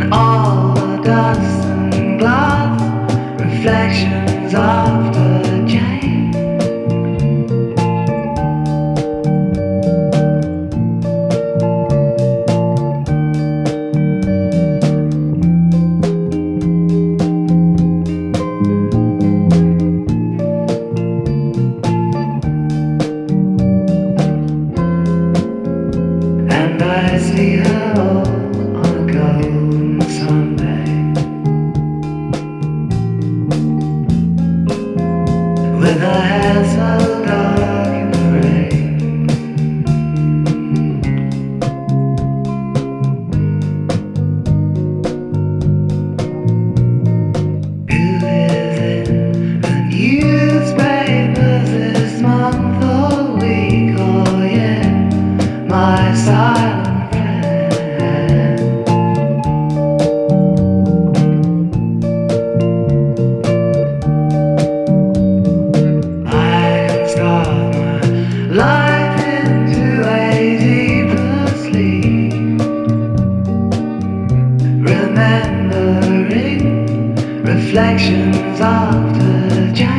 all the dust and blood, reflections of the chain. And I see her on a golden Sunday, with her hair so dark in the rain. Who is in the newspapers this month or week or year? My silent friend. I can start my life into a deeper sleep, remembering reflections of the